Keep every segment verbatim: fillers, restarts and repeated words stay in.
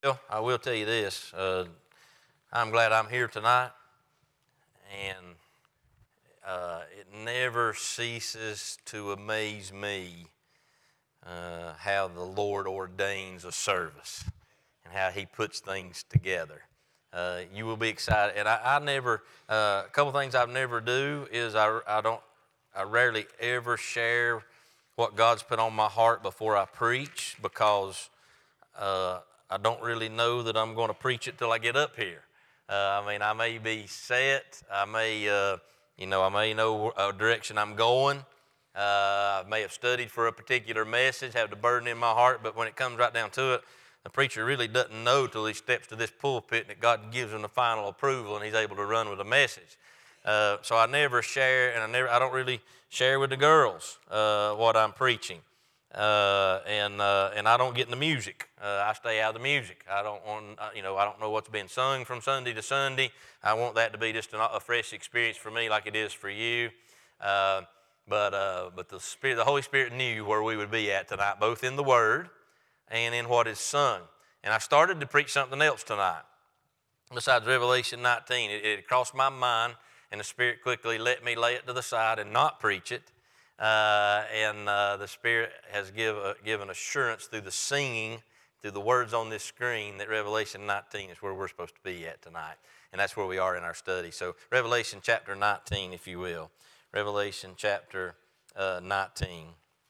Well, I will tell you this. Uh, I'm glad I'm here tonight, and uh, it never ceases to amaze me uh, how the Lord ordains a service and how He puts things together. Uh, you will be excited, and I, I never. Uh, a couple things I've never do is I, I don't. I rarely ever share what God's put on my heart before I preach because uh, I don't really know that I'm going to preach it till I get up here. Uh, I mean, I may be set. I may, uh, you know, I may know a direction I'm going. Uh, I may have studied for a particular message, have the burden in my heart, but when it comes right down to it, the preacher really doesn't know till he steps to this pulpit and that God gives him the final approval and he's able to run with a message. Uh, so I never share, and I never, I don't really share with the girls uh, what I'm preaching, uh, and uh, and I don't get in the music. Uh, I stay out of the music. I don't want, uh, you know, I don't know what's being sung from Sunday to Sunday. I want that to be just a, a fresh experience for me, like it is for you. Uh, but uh, but the Spirit, the Holy Spirit knew where we would be at tonight, both in the Word and in what is sung. And I started to preach something else tonight, besides Revelation nineteen. It, it crossed my mind. And the Spirit quickly let me lay it to the side and not preach it. Uh, and uh, the Spirit has give, uh, given assurance through the singing, through the words on this screen, that Revelation nineteen is where we're supposed to be at tonight. And that's where we are in our study. So Revelation chapter nineteen, if you will. Revelation chapter uh, nineteen.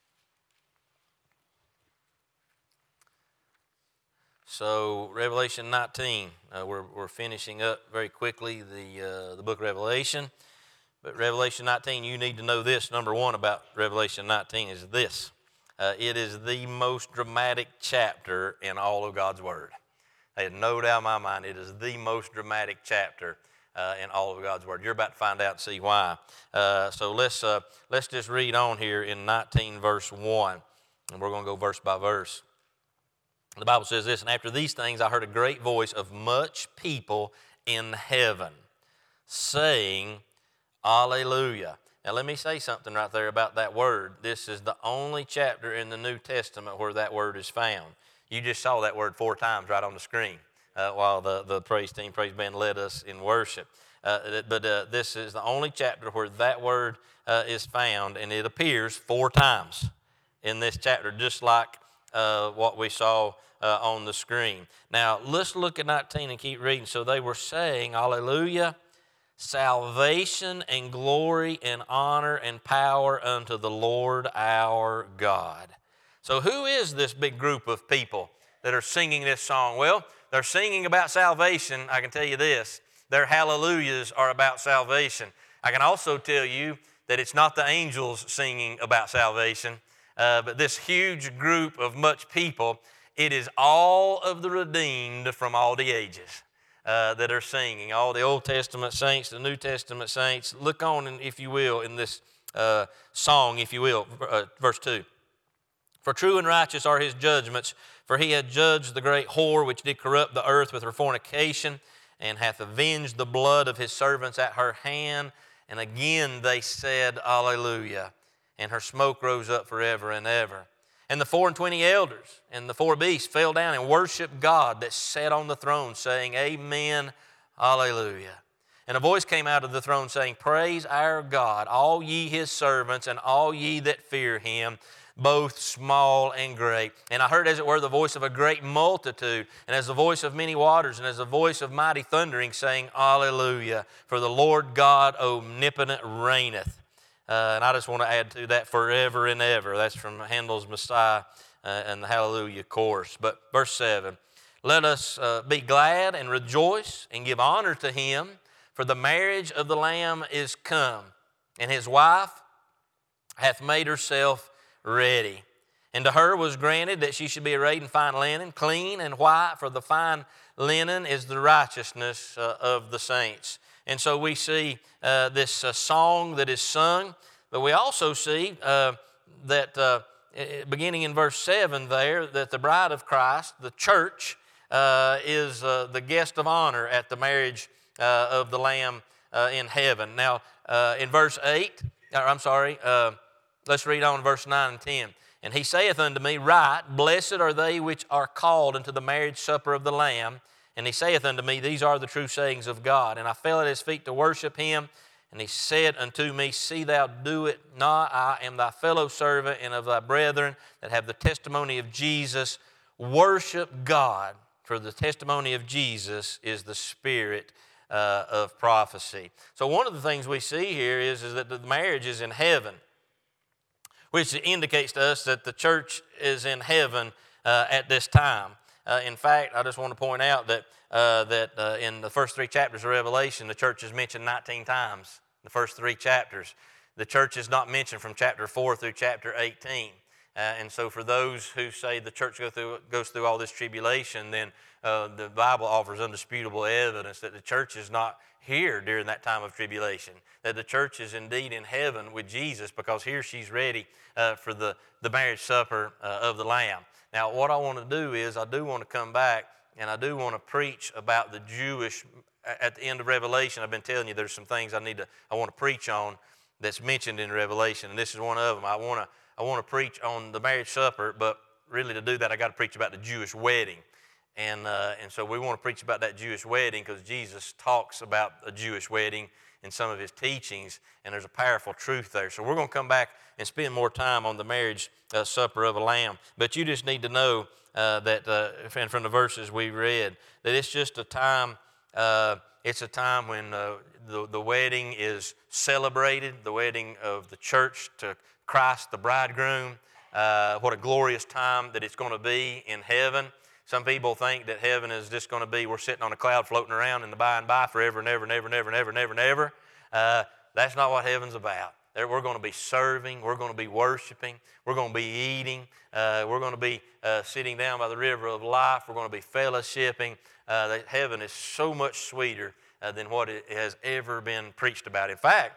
So Revelation nineteen, uh, we're we're finishing up very quickly the uh, the book of Revelation. But Revelation nineteen, you need to know this. Number one about Revelation nineteen is this: uh, it is the most dramatic chapter in all of God's Word. I had no doubt in my mind it is the most dramatic chapter uh, in all of God's Word. You're about to find out and see why. Uh, so let's uh, let's just read on here in nineteen verse one, and we're going to go verse by verse. The Bible says this: and after these things I heard a great voice of much people in heaven saying, Alleluia. Now let me say something right there about that word. This is the only chapter in the New Testament where that word is found. You just saw that word four times right on the screen uh, while the, the praise team, praise band led us in worship. Uh, but uh, this is the only chapter where that word uh, is found, and it appears four times in this chapter, just like uh, what we saw Uh, on the screen. Now, let's look at nineteen and keep reading. So they were saying, Hallelujah, salvation and glory and honor and power unto the Lord our God. So who is this big group of people that are singing this song? Well, they're singing about salvation. I can tell you this: their hallelujahs are about salvation. I can also tell you that it's not the angels singing about salvation, uh, but this huge group of much people. It is all of the redeemed from all the ages uh, that are singing. All the Old Testament saints, the New Testament saints. Look on, if you will, in this uh, song, if you will, uh, verse two. For true and righteous are his judgments, for he hath judged the great whore which did corrupt the earth with her fornication, and hath avenged the blood of his servants at her hand. And again they said, Alleluia. And her smoke rose up forever and ever. And the four and twenty elders and the four beasts fell down and worshiped God that sat on the throne, saying, Amen, Alleluia. And a voice came out of the throne saying, Praise our God, all ye his servants, and all ye that fear him, both small and great. And I heard as it were the voice of a great multitude, and as the voice of many waters, and as the voice of mighty thundering, saying, Alleluia, for the Lord God omnipotent reigneth. Uh, and I just want to add to that, forever and ever. That's from Handel's Messiah uh, and the Hallelujah chorus. But verse seven, let us uh, be glad and rejoice and give honor to him, for the marriage of the Lamb is come, and his wife hath made herself ready. And to her was granted that she should be arrayed in fine linen, clean and white, for the fine linen is the righteousness uh, of the saints. And so we see uh, this uh, song that is sung, but we also see uh, that uh, beginning in verse seven there, that the bride of Christ, the church, uh, is uh, the guest of honor at the marriage uh, of the Lamb uh, in heaven. Now, uh, in verse eight, or I'm sorry, uh, let's read on verse nine and ten. And he saith unto me, Write, blessed are they which are called into the marriage supper of the Lamb. And he saith unto me, These are the true sayings of God. And I fell at his feet to worship him. And he said unto me, See thou do it not. I am thy fellow servant and of thy brethren that have the testimony of Jesus. Worship God, for the testimony of Jesus is the spirit uh, of prophecy. So one of the things we see here is, is that the marriage is in heaven, which indicates to us that the church is in heaven uh, at this time. Uh, in fact, I just want to point out that, uh, that uh, in the first three chapters of Revelation, the church is mentioned nineteen times. The first three chapters. The church is not mentioned from chapter four through chapter eighteen. Uh, and so for those who say the church go through, goes through all this tribulation, then uh, the Bible offers undisputable evidence that the church is not here during that time of tribulation, that the church is indeed in heaven with Jesus, because here she's ready uh, for the, the marriage supper uh, of the Lamb. Now, what I want to do is I do want to come back and I do want to preach about the Jewish, at the end of Revelation. I've been telling you there's some things I need to, I want to preach on that's mentioned in Revelation, and this is one of them. I want to, I want to preach on the marriage supper, but really to do that I got to preach about the Jewish wedding. And, uh, and so we want to preach about that Jewish wedding because Jesus talks about a Jewish wedding in some of his teachings, and there's a powerful truth there. So we're going to come back and spend more time on the marriage uh, supper of a lamb. But you just need to know uh, that, uh, and from the verses we read, that it's just a time, uh, it's a time when uh, the, the wedding is celebrated, the wedding of the church to Christ the bridegroom. Uh, what a glorious time that it's going to be in heaven. Some people think that heaven is just going to be, we're sitting on a cloud floating around in the by and by forever and ever and ever and ever and ever and ever and ever. Uh, that's not what heaven's about. There, we're going to be serving. We're going to be worshiping. We're going to be eating. Uh, we're going to be uh, sitting down by the river of life. We're going to be fellowshipping. Uh, that heaven is so much sweeter uh, than what it has ever been preached about. In fact,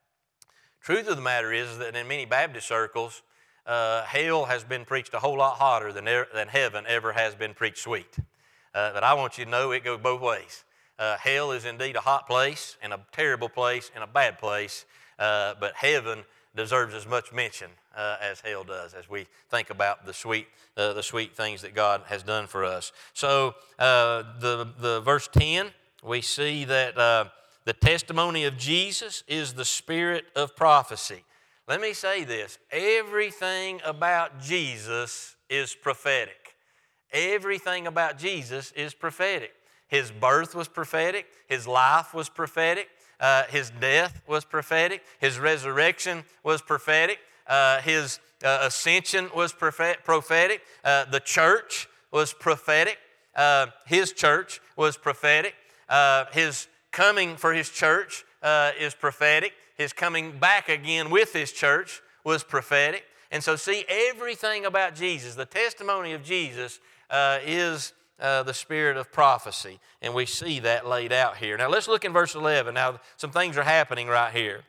truth of the matter is that in many Baptist circles, Uh, hell has been preached a whole lot hotter than, er, than heaven ever has been preached sweet. Uh, but I want you to know it goes both ways. Uh, hell is indeed a hot place and a terrible place and a bad place, uh, but heaven deserves as much mention uh, as hell does as we think about the sweet, uh, the sweet things that God has done for us. So uh, the, the verse ten, we see that uh, the testimony of Jesus is the spirit of prophecy. Let me say this, everything about Jesus is prophetic. Everything about Jesus is prophetic. His birth was prophetic. His life was prophetic. Uh, his death was prophetic. His resurrection was prophetic. Uh, his uh, ascension was prophetic. Uh, the church was prophetic. Uh, his church was prophetic. Uh, his coming for his church uh, is prophetic. His coming back again with his church was prophetic. And so see, everything about Jesus, the testimony of Jesus uh, is uh, the spirit of prophecy. And we see that laid out here. Now let's look in verse eleven. Now some things are happening right here.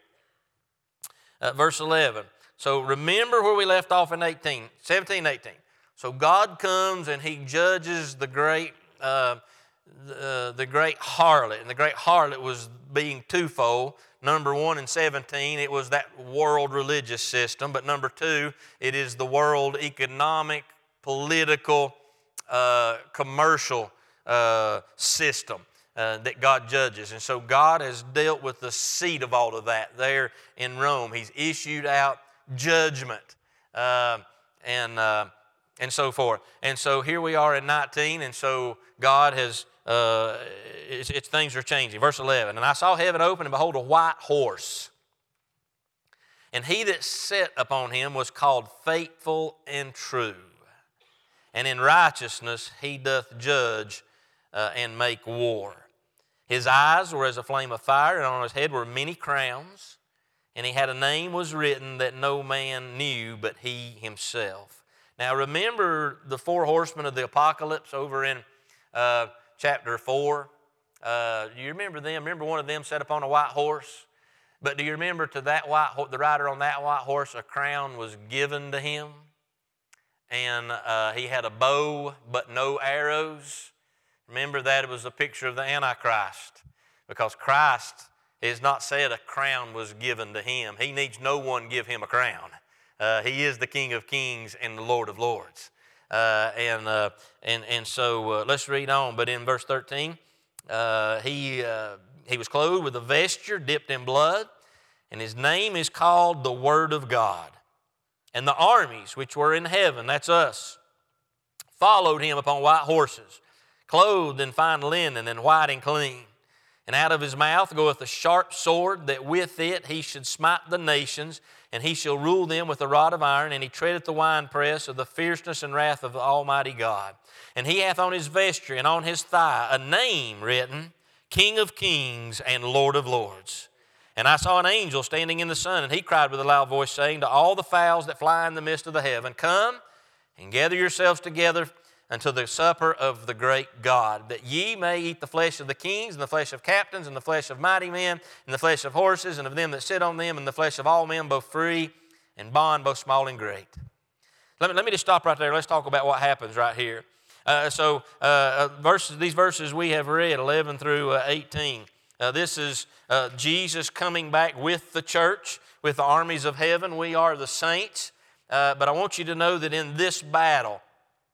Uh, verse eleven. So remember where we left off in eighteen, seventeen, eighteen. So God comes and he judges the great, uh, the, the great harlot. And the great harlot was being twofold. Number one, in seventeen, it was that world religious system. But number two, it is the world economic, political, uh, commercial uh, system uh, that God judges. And so God has dealt with the seat of all of that there in Rome. He's issued out judgment uh, and, uh, and so forth. And so here we are in nineteen, and so God has Uh, it's, it's, things are changing. Verse eleven, and I saw heaven open, and behold, a white horse. And he that sat upon him was called Faithful and True. And in righteousness he doth judge uh, and make war. His eyes were as a flame of fire, and on his head were many crowns. And he had a name was written that no man knew but he himself. Now remember the four horsemen of the apocalypse over in Uh, Chapter four, uh, do you remember them? Remember one of them sat upon a white horse? But do you remember to that white, the rider on that white horse, a crown was given to him? And uh, he had a bow but no arrows. Remember that it was a picture of the Antichrist. Because Christ is not said a crown was given to him. He needs no one give him a crown. Uh, he is the King of Kings and the Lord of Lords. Uh, and, uh, and, and so uh, let's read on. But in verse thirteen, uh, he, uh, he was clothed with a vesture dipped in blood, and his name is called the Word of God. And the armies which were in heaven, that's us, followed him upon white horses, clothed in fine linen and white and clean. And out of his mouth goeth a sharp sword, that with it he should smite the nations, and he shall rule them with a rod of iron, and he treadeth the winepress of the fierceness and wrath of the Almighty God. And he hath on his vesture and on his thigh a name written, King of Kings and Lord of Lords. And I saw an angel standing in the sun, and he cried with a loud voice, saying to all the fowls that fly in the midst of the heaven, Come and gather yourselves together unto the supper of the great God, that ye may eat the flesh of the kings, and the flesh of captains, and the flesh of mighty men, and the flesh of horses, and of them that sit on them, and the flesh of all men, both free and bond, both small and great. Let me, let me just stop right there. Let's talk about what happens right here. Uh, so uh, verses, these verses we have read, eleven through eighteen, uh, this is uh, Jesus coming back with the church, with the armies of heaven. We are the saints. Uh, but I want you to know that in this battle,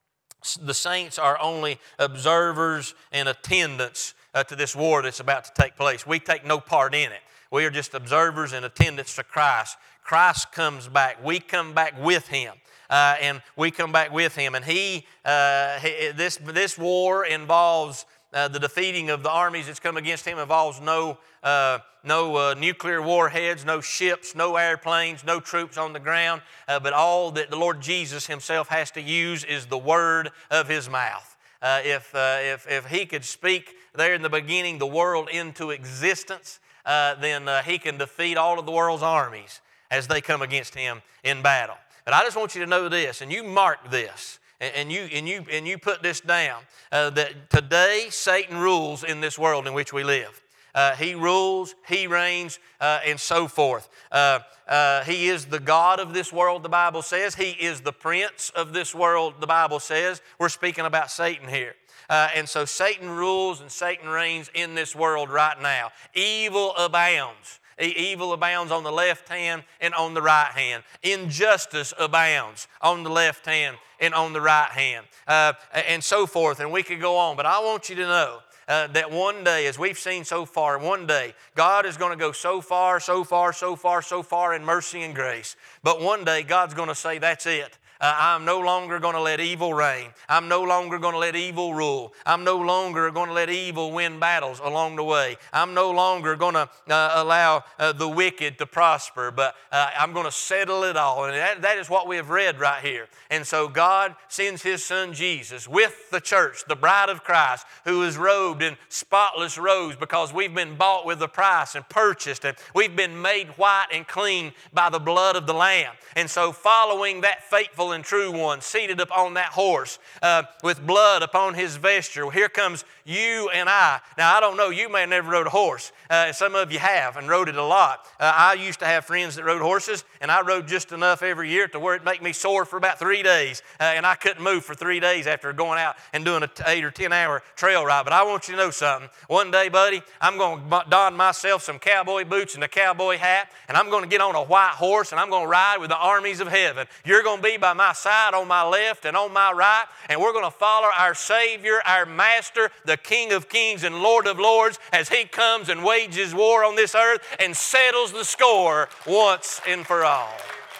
the saints are only observers and attendants uh, to this war that's about to take place. We take no part in it. We are just observers and attendants to Christ. Christ comes back. We come back with Him. Uh, and we come back with Him. And He, uh, he this, this war involves uh, the defeating of the armies that's come against Him, involves no, uh, no uh, nuclear warheads, no ships, no airplanes, no troops on the ground. Uh, but all that the Lord Jesus Himself has to use is the word of His mouth. Uh, if, uh, if, if He could speak there in the beginning the world into existence, uh, then uh, He can defeat all of the world's armies as they come against Him in battle. But I just want you to know this, and you mark this, and, and, you, and, you, and you put this down, uh, that today Satan rules in this world in which we live. Uh, he rules, He reigns, uh, and so forth. Uh, uh, he is the God of this world, the Bible says. He is the prince of this world, the Bible says. We're speaking about Satan here. Uh, and so Satan rules and Satan reigns in this world right now. Evil abounds. Evil abounds on the left hand and on the right hand. Injustice abounds on the left hand and on the right hand, uh, and so forth. And we could go on. But I want you to know uh, that one day, as we've seen so far, one day, God is going to go so far, so far, so far, so far in mercy and grace. But one day, God's going to say, that's it. Uh, I'm no longer going to let evil reign. I'm no longer going to let evil rule. I'm no longer going to let evil win battles along the way. I'm no longer going to uh, allow uh, the wicked to prosper, but uh, I'm going to settle it all. And that, that is what we have read right here. And so God sends His Son Jesus with the church, the bride of Christ, who is robed in spotless robes because we've been bought with a price and purchased, and we've been made white and clean by the blood of the Lamb. And so following that faithful and true one, seated upon that horse uh, with blood upon his vesture. Well, here comes you and I. Now, I don't know, you may have never rode a horse. Uh, some of you have and rode it a lot. Uh, I used to have friends that rode horses, and I rode just enough every year to where it make me sore for about three days. Uh, and I couldn't move for three days after going out and doing an eight or ten hour trail ride. But I want you to know something. One day, buddy, I'm going to don myself some cowboy boots and a cowboy hat, and I'm going to get on a white horse, and I'm going to ride with the armies of heaven. You're going to be by my side, on my left and on my right, and we're going to follow our Savior, our Master, the King of Kings and Lord of Lords, as He comes and wages war on this earth and settles the score once and for all.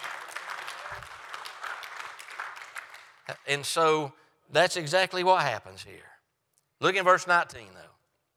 And so that's exactly what happens here. Look in verse nineteen, though.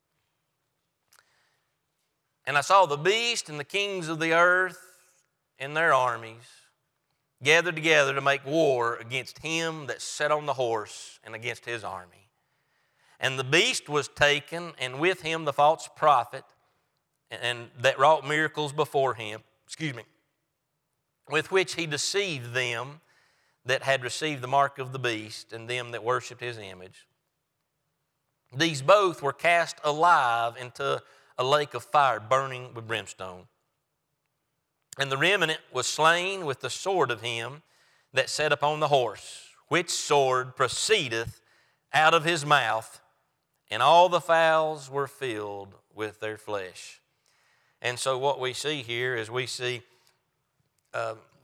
And I saw the beast and the kings of the earth and their armies gathered together to make war against him that sat on the horse and against his army. And the beast was taken, and with him the false prophet, and that wrought miracles before him, excuse me, with which he deceived them that had received the mark of the beast and them that worshipped his image. These both were cast alive into a lake of fire burning with brimstone. And the remnant was slain with the sword of him that sat upon the horse, which sword proceedeth out of his mouth, and all the fowls were filled with their flesh. And so what we see here is we see uh,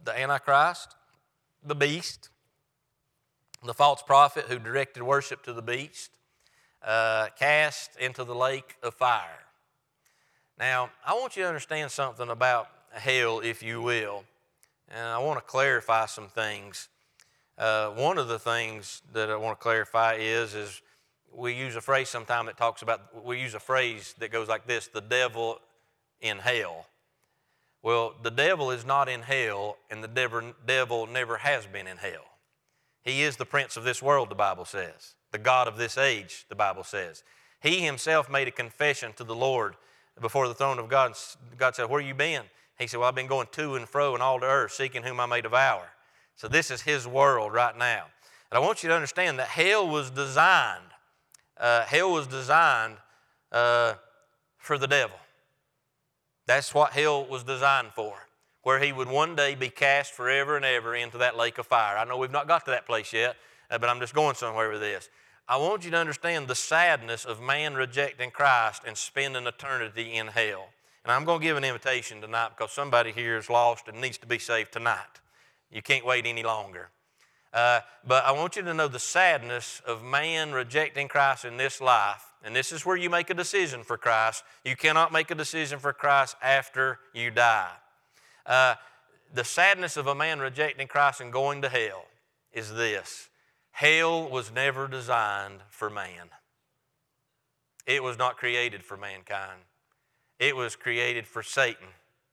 the Antichrist, the beast, the false prophet who directed worship to the beast, uh, cast into the lake of fire. Now, I want you to understand something about hell, if you will, and I want to clarify some things. Uh, one of the things that I want to clarify is, is we use a phrase sometime that talks about, we use a phrase that goes like this, the devil in hell. Well, the devil is not in hell, and the devil, devil never has been in hell. He is the prince of this world, the Bible says. The God of this age, the Bible says. He himself made a confession to the Lord before the throne of God. God said, where you been? He said, well, I've been going to and fro in all the earth, seeking whom I may devour. So this is his world right now. And I want you to understand that hell was designed, uh, hell was designed uh, for the devil. That's what hell was designed for, where he would one day be cast forever and ever into that lake of fire. I know we've not got to that place yet, uh, but I'm just going somewhere with this. I want you to understand the sadness of man rejecting Christ and spending eternity in hell. And I'm going to give an invitation tonight because somebody here is lost and needs to be saved tonight. You can't wait any longer. Uh, but I want you to know the sadness of man rejecting Christ in this life. And this is where you make a decision for Christ. You cannot make a decision for Christ after you die. Uh, the sadness of a man rejecting Christ and going to hell is this. Hell was never designed for man. It was not created for mankind. It was created for Satan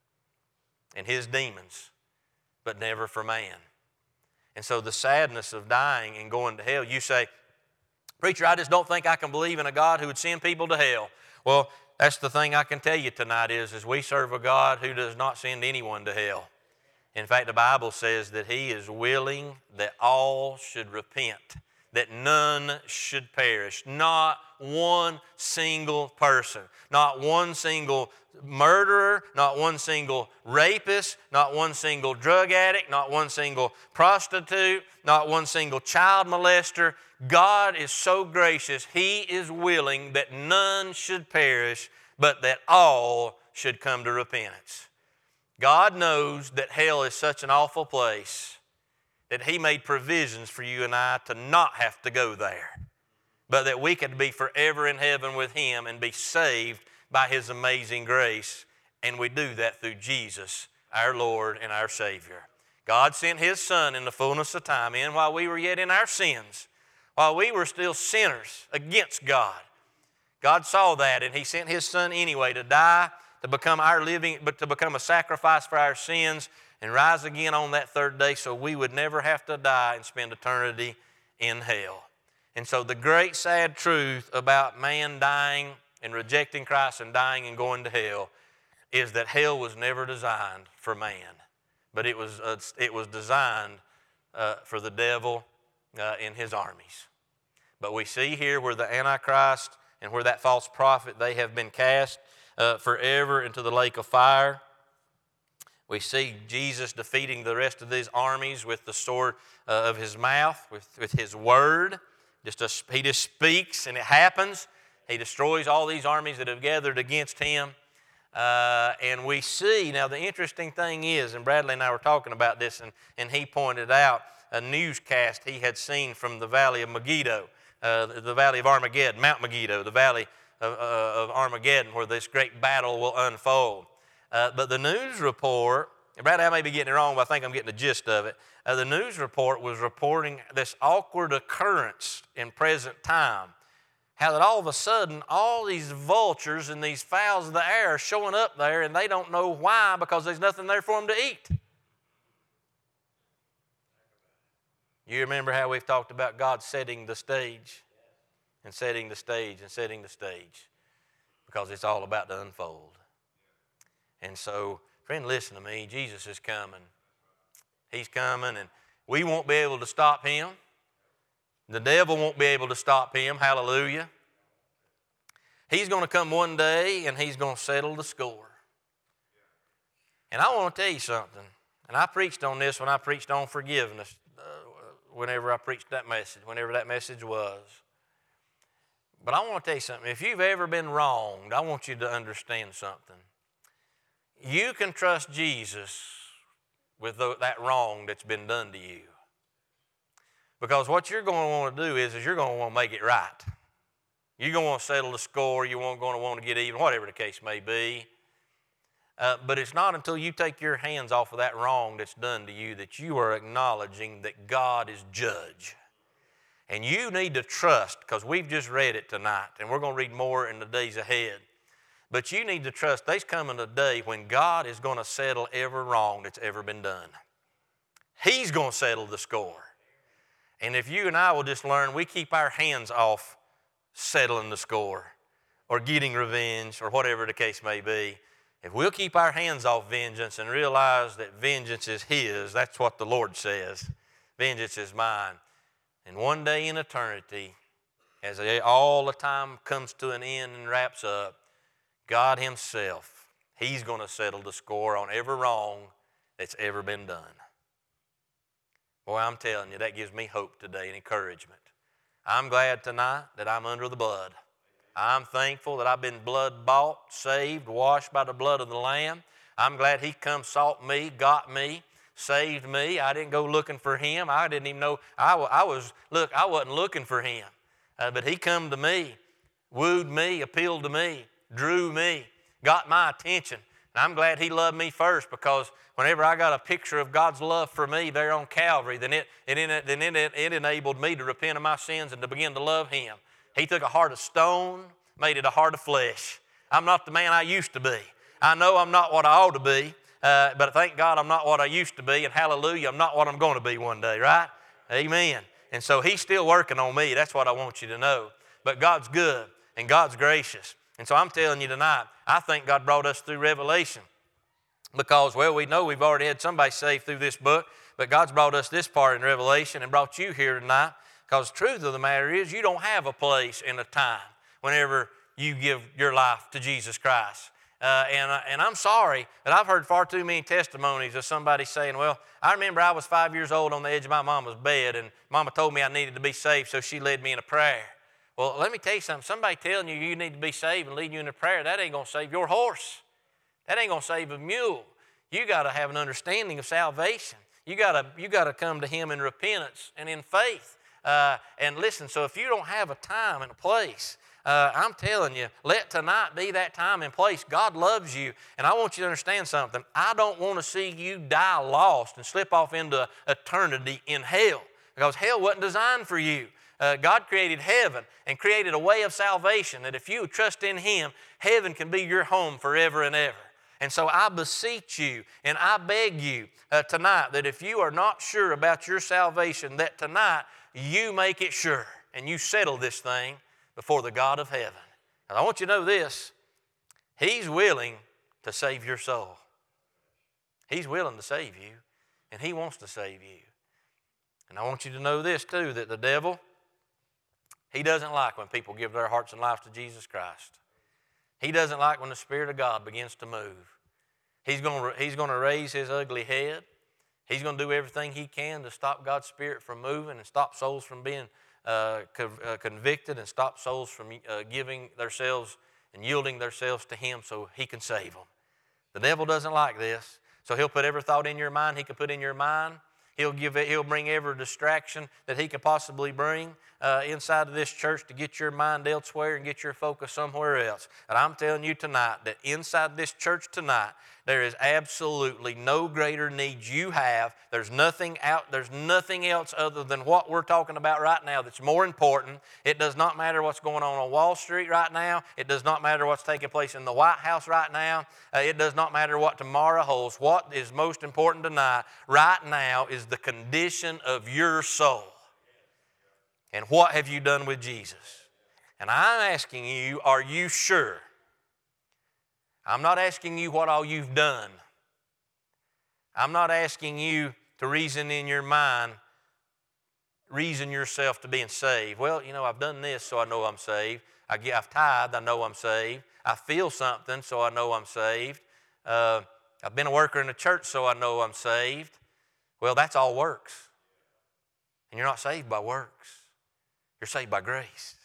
and his demons, but never for man. And so the sadness of dying and going to hell, you say, preacher, I just don't think I can believe in a God who would send people to hell. Well, that's the thing I can tell you tonight is, is we serve a God who does not send anyone to hell. In fact, the Bible says that he is willing that all should repent, that none should perish. Not one single person, not one single murderer, not one single rapist, not one single drug addict, not one single prostitute, not one single child molester. God is so gracious, he is willing that none should perish, but that all should come to repentance. God knows that hell is such an awful place that he made provisions for you and I to not have to go there, but that we could be forever in heaven with him and be saved by his amazing grace. And we do that through Jesus, our Lord and our Savior. God sent his Son in the fullness of time in while we were yet in our sins, while we were still sinners against God. God saw that, and he sent his Son anyway to die, to become our living, but to become a sacrifice for our sins and rise again on that third day so we would never have to die and spend eternity in hell. And so the great sad truth about man dying and rejecting Christ and dying and going to hell is that hell was never designed for man, but it was, uh, it was designed uh, for the devil uh, and his armies. But we see here where the Antichrist and where that false prophet, they have been cast Uh, forever into the lake of fire. We see Jesus defeating the rest of these armies with the sword uh, of his mouth, with, with his word. Just a, he just speaks and it happens. He destroys all these armies that have gathered against him. Uh, and we see, now the interesting thing is, and Bradley and I were talking about this, and, and he pointed out a newscast he had seen from the valley of Megiddo, uh, the, the valley of Armageddon, Mount Megiddo, the valley Of, uh, of Armageddon, where this great battle will unfold. Uh, but the news report, and Brad, I may be getting it wrong, but I think I'm getting the gist of it. Uh, the news report was reporting this awkward occurrence in present time. How that all of a sudden, all these vultures and these fowls of the air are showing up there, and they don't know why, because there's nothing there for them to eat. You remember how we've talked about God setting the stage? And setting the stage and setting the stage because it's all about to unfold. And so, friend, listen to me. Jesus is coming. He's coming, and we won't be able to stop him. The devil won't be able to stop him. Hallelujah. He's going to come one day, and he's going to settle the score. And I want to tell you something. And I preached on this when I preached on forgiveness, uh, whenever I preached that message, whenever that message was. But I want to tell you something. If you've ever been wronged, I want you to understand something. You can trust Jesus with that wrong that's been done to you. Because what you're going to want to do is, is you're going to want to make it right. You're going to want to settle the score. You're going to want to get even, whatever the case may be. Uh, but it's not until you take your hands off of that wrong that's done to you that you are acknowledging that God is judge. And you need to trust, because we've just read it tonight, and we're going to read more in the days ahead. But you need to trust there's coming a day when God is going to settle every wrong that's ever been done. He's going to settle the score. And if you and I will just learn, we keep our hands off settling the score or getting revenge or whatever the case may be. If we'll keep our hands off vengeance and realize that vengeance is His, that's what the Lord says. Vengeance is mine. And one day in eternity, as all the time comes to an end and wraps up, God Himself, He's going to settle the score on every wrong that's ever been done. Boy, I'm telling you, that gives me hope today and encouragement. I'm glad tonight that I'm under the blood. I'm thankful that I've been blood bought, saved, washed by the blood of the Lamb. I'm glad He come, sought me, got me, saved me. I didn't go looking for Him. I didn't even know. I, I was, look, I wasn't looking for Him. Uh, but He come to me, wooed me, appealed to me, drew me, got my attention. And I'm glad He loved me first, because whenever I got a picture of God's love for me there on Calvary, then it, it, it, then it, it enabled me to repent of my sins and to begin to love Him. He took a heart of stone, made it a heart of flesh. I'm not the man I used to be. I know I'm not what I ought to be, uh, but thank God I'm not what I used to be, and hallelujah, I'm not what I'm going to be one day, right? Amen. And so He's still working on me. That's what I want you to know. But God's good, and God's gracious. And so I'm telling you tonight, I think God brought us through Revelation because, well, we know we've already had somebody saved through this book, but God's brought us this part in Revelation and brought you here tonight, because the truth of the matter is you don't have a place and a time whenever you give your life to Jesus Christ. Uh, and, uh, and I'm sorry, but I've heard far too many testimonies of somebody saying, well, I remember I was five years old on the edge of my mama's bed, and mama told me I needed to be saved, so she led me in a prayer. Well, let me tell you something. Somebody telling you you need to be saved and leading you in a prayer, that ain't going to save your horse. That ain't going to save a mule. You got to have an understanding of salvation. You got to you got to come to Him in repentance and in faith. Uh, and listen, so if you don't have a time and a place, uh, I'm telling you, let tonight be that time and place. God loves you, and I want you to understand something. I don't want to see you die lost and slip off into eternity in hell, because hell wasn't designed for you. Uh, God created heaven and created a way of salvation that if you trust in Him, heaven can be your home forever and ever. And so I beseech you and I beg you uh, tonight that if you are not sure about your salvation, that tonight you make it sure and you settle this thing before the God of heaven. And I want you to know this. He's willing to save your soul. He's willing to save you, and He wants to save you. And I want you to know this too, that the devil, he doesn't like when people give their hearts and lives to Jesus Christ. He doesn't like when the Spirit of God begins to move. He's going to, he's going to raise his ugly head. He's going to do everything he can to stop God's Spirit from moving and stop souls from being uh, co- uh, convicted and stop souls from uh, giving themselves and yielding themselves to Him so He can save them. The devil doesn't like this, so he'll put every thought in your mind he can put in your mind. He'll give it, he'll bring every distraction that he can possibly bring uh, inside of this church to get your mind elsewhere and get your focus somewhere else. And I'm telling you tonight that inside this church tonight, there is absolutely no greater need you have. There's nothing out, there's nothing else other than what we're talking about right now that's more important. It does not matter what's going on on Wall Street right now. It does not matter what's taking place in the White House right now. Uh, it does not matter what tomorrow holds. What is most important tonight, right now, is the condition of your soul. And what have you done with Jesus? And I'm asking you, are you sure? I'm not asking you what all you've done. I'm not asking you to reason in your mind, reason yourself to being saved. Well, you know, I've done this, so I know I'm saved. I get, I've tithed, I know I'm saved. I feel something, so I know I'm saved. Uh, I've been a worker in the church, so I know I'm saved. Well, that's all works. And you're not saved by works. You're saved by grace.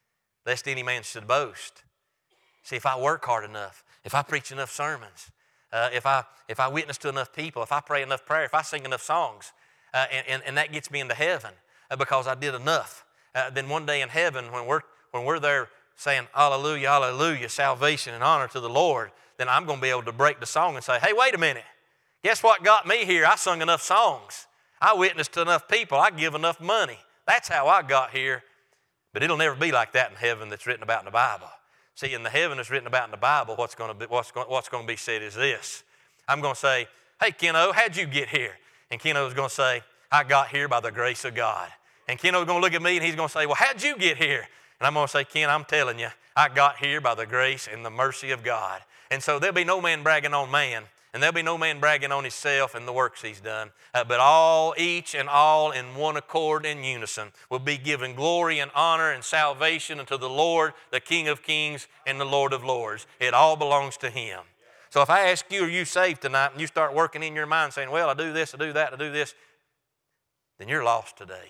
Lest any man should boast. See, if I work hard enough, if I preach enough sermons, uh, if I if I witness to enough people, if I pray enough prayer, if I sing enough songs, uh, and, and, and that gets me into heaven uh, because I did enough, uh, then one day in heaven when we're when we're there saying hallelujah, hallelujah, salvation and honor to the Lord, then I'm going to be able to break the song and say, hey, wait a minute. Guess what got me here? I sung enough songs. I witnessed to enough people. I give enough money. That's how I got here. But it'll never be like that in heaven that's written about in the Bible. See, in the heaven that's written about in the Bible, what's going to be, what's going, what's going to be said is this. I'm going to say, hey, Keno, how'd you get here? And Keno's going to say, I got here by the grace of God. And Keno's going to look at me and he's going to say, well, how'd you get here? And I'm going to say, Ken, I'm telling you, I got here by the grace and the mercy of God. And so there'll be no man bragging on man, and there'll be no man bragging on himself and the works he's done. Uh, but all, each and all in one accord in unison will be given glory and honor and salvation unto the Lord, the King of kings and the Lord of lords. It all belongs to Him. So if I ask you, are you saved tonight, and you start working in your mind saying, well, I do this, I do that, I do this, then you're lost today.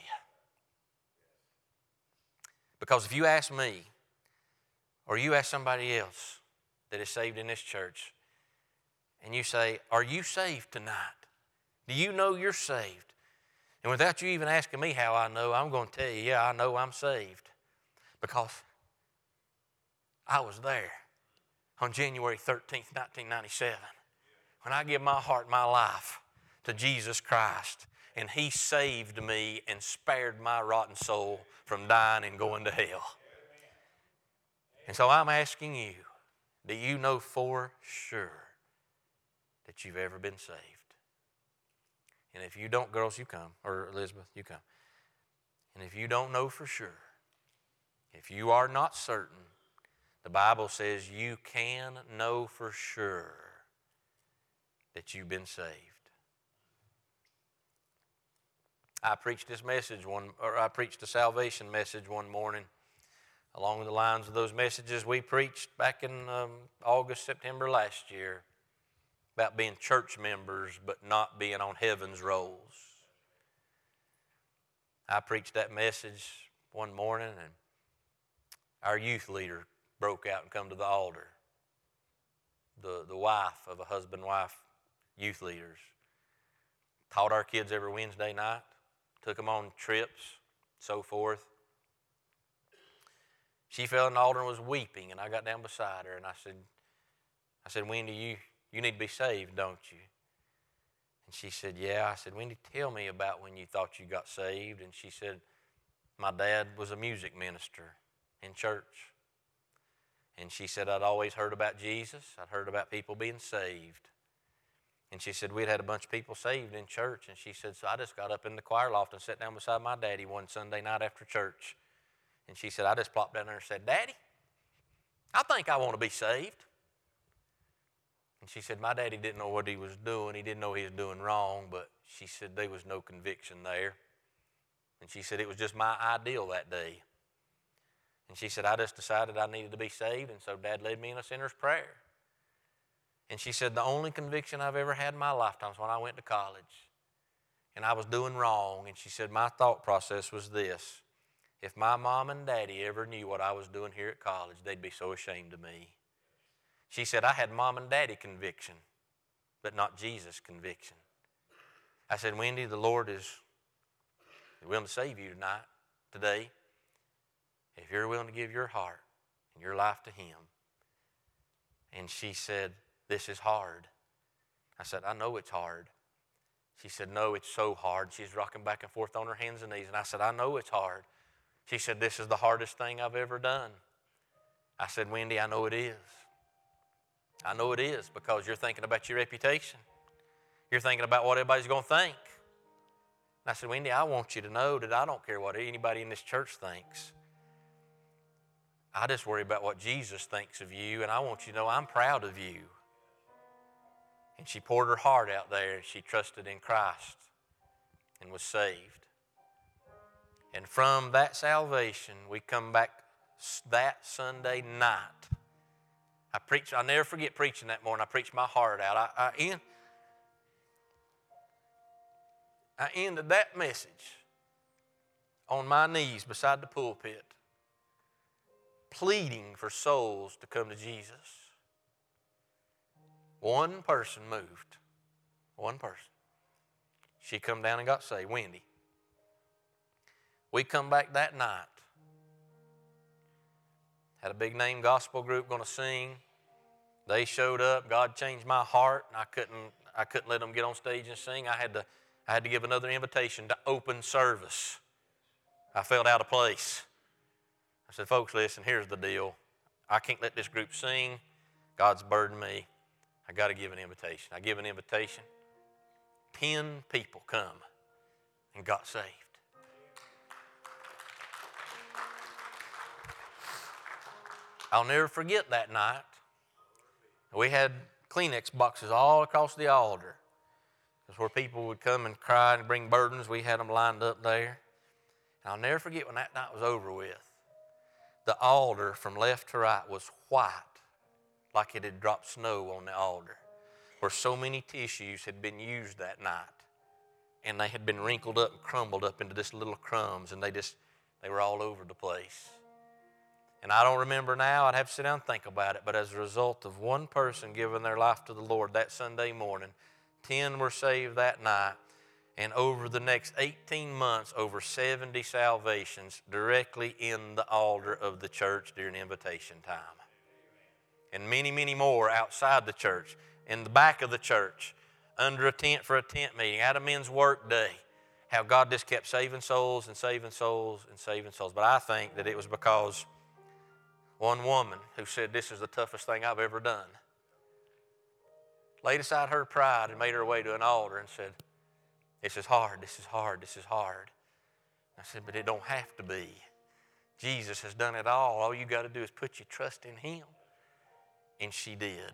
Because if you ask me, or you ask somebody else that is saved in this church, and you say, are you saved tonight? Do you know you're saved? And without you even asking me how I know, I'm going to tell you, yeah, I know I'm saved. Because I was there on January thirteenth, nineteen ninety-seven, when I gave my heart, my life to Jesus Christ, and He saved me and spared my rotten soul from dying and going to hell. And so I'm asking you, do you know for sure that you've ever been saved? And if you don't, girls, you come. Or Elizabeth, you come. And if you don't know for sure, if you are not certain, the Bible says you can know for sure that you've been saved. I preached this message one, or I preached a salvation message one morning along the lines of those messages we preached back in um, August, September last year about being church members but not being on heaven's rolls. I preached that message one morning, and our youth leader broke out and come to the altar. The, the wife of a husband-wife youth leaders. Taught our kids every Wednesday night. Took them on trips, so forth. She fell in the altar and was weeping, and I got down beside her, and I said, I said, Wendy, you, you need to be saved, don't you? And she said, yeah. I said, Wendy, tell me about when you thought you got saved. And she said, my dad was a music minister in church. And she said, I'd always heard about Jesus. I'd heard about people being saved. And she said, we'd had a bunch of people saved in church. And she said, so I just got up in the choir loft and sat down beside my daddy one Sunday night after church. And she said, I just plopped down there and said, Daddy, I think I want to be saved. And she said, my daddy didn't know what he was doing. He didn't know he was doing wrong, but she said there was no conviction there. And she said, it was just my ideal that day. And she said, I just decided I needed to be saved, and so Dad led me in a sinner's prayer. And she said, the only conviction I've ever had in my lifetime was when I went to college. And I was doing wrong. And she said, my thought process was this. If my mom and daddy ever knew what I was doing here at college, they'd be so ashamed of me. She said, I had mom and daddy conviction, but not Jesus conviction. I said, Wendy, the Lord is willing to save you tonight, today, if you're willing to give your heart and your life to Him. And she said, this is hard. I said, I know it's hard. She said, no, it's so hard. She's rocking back and forth on her hands and knees. And I said, I know it's hard. She said, this is the hardest thing I've ever done. I said, Wendy, I know it is. I know it is because you're thinking about your reputation. You're thinking about what everybody's going to think. And I said, Wendy, I want you to know that I don't care what anybody in this church thinks. I just worry about what Jesus thinks of you, and I want you to know I'm proud of you. And she poured her heart out there, and she trusted in Christ and was saved. And from that salvation, we come back that Sunday night. I preached, I'll never forget preaching that morning. I preached my heart out. I, I, end, I ended that message on my knees beside the pulpit, pleading for souls to come to Jesus. One person moved. One person. She come down and got saved, Wendy. We come back that night. Had a big name gospel group going to sing. They showed up. God changed my heart, and I couldn't, I couldn't let them get on stage and sing. I had to, I had to give another invitation to open service. I felt out of place. I said, folks, listen, here's the deal. I can't let this group sing. God's burdened me. I got to give an invitation. I give an invitation. Ten people come and got saved. I'll never forget that night. We had Kleenex boxes all across the altar. That's where people would come and cry and bring burdens. We had them lined up there. And I'll never forget when that night was over with. The altar from left to right was white, like it had dropped snow on the altar, where so many tissues had been used that night. And they had been wrinkled up and crumbled up into just little crumbs, and they just, they were all over the place. And I don't remember now, I'd have to sit down and think about it, but as a result of one person giving their life to the Lord that Sunday morning, ten were saved that night, and over the next eighteen months, over seventy salvations directly in the altar of the church during invitation time. And many, many more outside the church, in the back of the church, under a tent for a tent meeting, at a men's work day, how God just kept saving souls and saving souls and saving souls. But I think that it was because one woman who said, this is the toughest thing I've ever done, laid aside her pride and made her way to an altar and said, this is hard, this is hard, this is hard. I said, but it don't have to be. Jesus has done it all. All you got to do is put your trust in Him. And she did.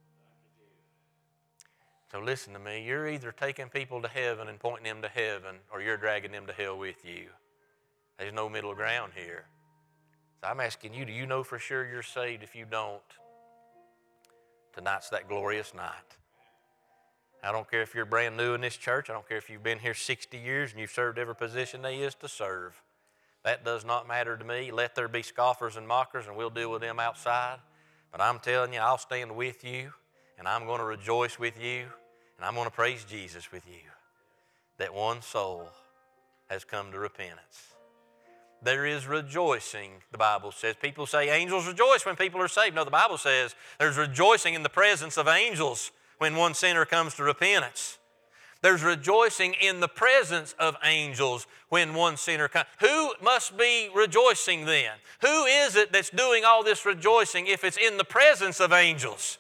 So listen to me. You're either taking people to heaven and pointing them to heaven, or you're dragging them to hell with you. There's no middle ground here. So I'm asking you, do you know for sure you're saved? If you don't, tonight's that glorious night. I don't care if you're brand new in this church. I don't care if you've been here sixty years and you've served every position there is to serve. That does not matter to me. Let there be scoffers and mockers, and we'll deal with them outside. But I'm telling you, I'll stand with you, and I'm going to rejoice with you, and I'm going to praise Jesus with you, that one soul has come to repentance. There is rejoicing, the Bible says. People say angels rejoice when people are saved. No, the Bible says there's rejoicing in the presence of angels when one sinner comes to repentance. There's rejoicing in the presence of angels when one sinner comes. Who must be rejoicing then? Who is it that's doing all this rejoicing if it's in the presence of angels?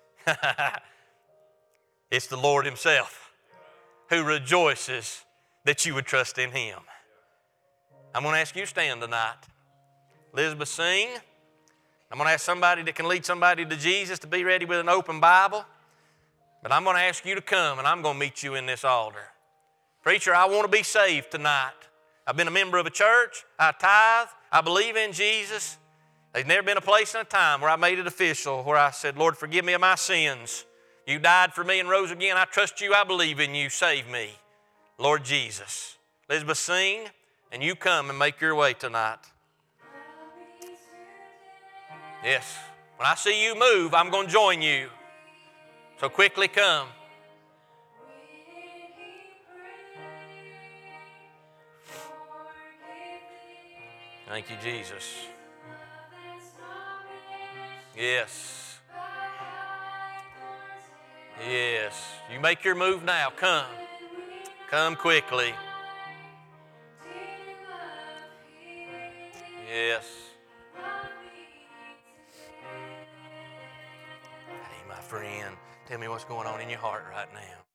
It's the Lord Himself who rejoices that you would trust in Him. I'm going to ask you to stand tonight. Elizabeth, sing. I'm going to ask somebody that can lead somebody to Jesus to be ready with an open Bible. But I'm going to ask you to come, and I'm going to meet you in this altar. Preacher, I want to be saved tonight. I've been a member of a church. I tithe. I believe in Jesus. There's never been a place and a time where I made it official, where I said, Lord, forgive me of my sins. You died for me and rose again. I trust you. I believe in you. Save me, Lord Jesus. Elizabeth, sing, and you come and make your way tonight. Yes. When I see you move, I'm going to join you. So quickly come. Thank you, Jesus. Yes. Yes. You make your move now. Come. Come quickly. Yes. Hey, my friend. Tell me what's going on in your heart right now.